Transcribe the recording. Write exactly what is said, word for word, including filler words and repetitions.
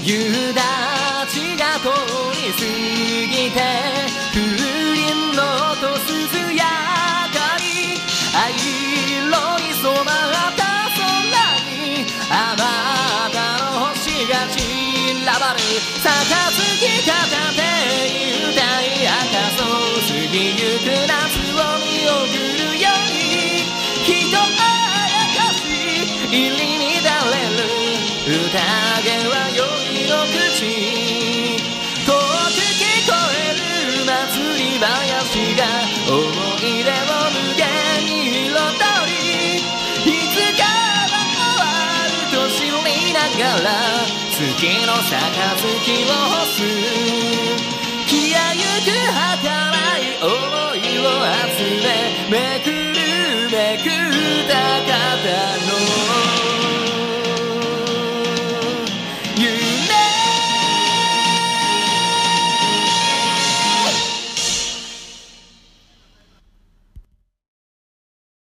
夕立が通り過ぎて風鈴の音涼やかに藍色に染まった空にあまたの星が散らばる杯片手に歌い明かそう過ぎゆく夏を見送るように人あやかし入り乱れる宴は酔いの口遠く聞こえる祭り林が思い出を無限に彩りいつかは終わると知りながら月の杯を干す気合